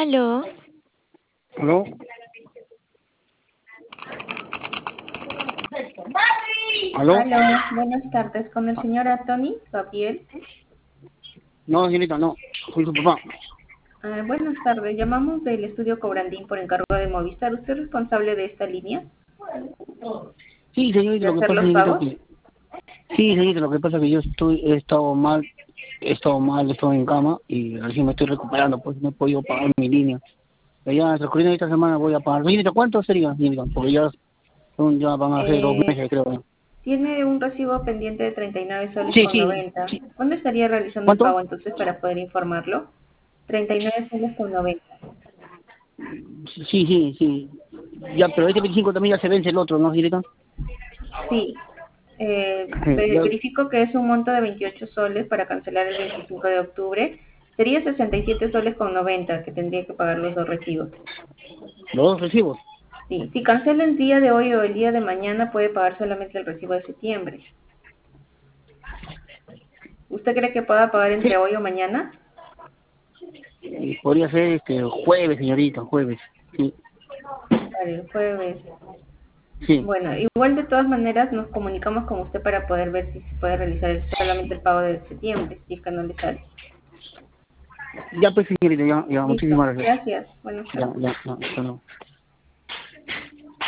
Aló, ¿Aló? ¿Aló? Aló, buenas tardes, con el señor Anthony Gabriel. No, señorita, no. Soy su papá. Buenas tardes, llamamos del estudio Cobrandín por encargo de Movistar. ¿Usted es responsable de esta línea, Sí, señorita, de lo que hacer pasa, los señorita, pagos? que... Sí, señorita, lo que pasa es que he estado mal, he estado en cama y recién me estoy recuperando, pues no he podido pagar mi línea. Pero ya, transcurriendo esta semana voy a pagar. Señorita, ¿cuánto sería, señorita? Porque ya van a ser 2 meses, creo. Tiene un recibo pendiente de 39 soles Sí, con sí, 90. sí. ¿Cuándo estaría realizando el ¿Cuánto? pago entonces para poder informarlo? 39 soles con 90. Sí, sí, sí. Ya, pero este 25 también ya se vence el otro, ¿no, señorita? Sí, Ya, verifico que es un monto de 28 soles para cancelar el 25 de octubre. Sería 67 soles con 90 que tendría que pagar los dos recibos. los dos recibos. Sí, si cancela el día de hoy o el día de mañana puede pagar solamente el recibo de septiembre. ¿Usted cree que pueda pagar Sí, entre hoy o mañana? podría ser jueves, señorita, jueves. Sí, Vale, el jueves. sí. Bueno, igual de todas maneras nos comunicamos con usted para poder ver si se puede realizar solamente el pago de septiembre, si es que no le sale. Ya, pues, señorita, ya, Listo, muchísimas gracias. gracias. Buenas Ya, tardes. ya, hasta luego.